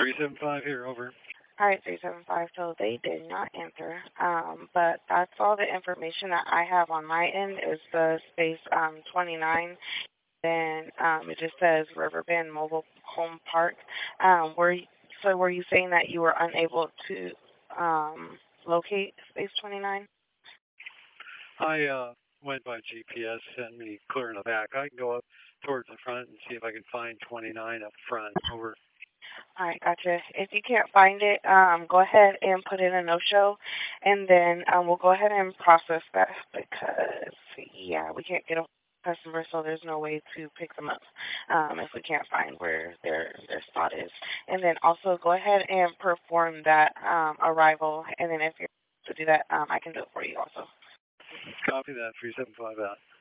375 here, over. All right, 375. So they did not answer. But that's all the information that I have on my end is the space 29. Then it just says Riverbend Mobile Home Park. Were you saying that you were unable to locate space 29? I went by GPS, sent me clear in the back. I can go up towards the front and see if I can find 29 up front, over. All right, gotcha. If you can't find it, go ahead and put in a no-show, and then we'll go ahead and process that because, yeah, we can't get a customer, so there's no way to pick them up if we can't find where their spot is. And then also go ahead and perform that arrival, and then if you're able to do that, I can do it for you also. Copy that, 375 out.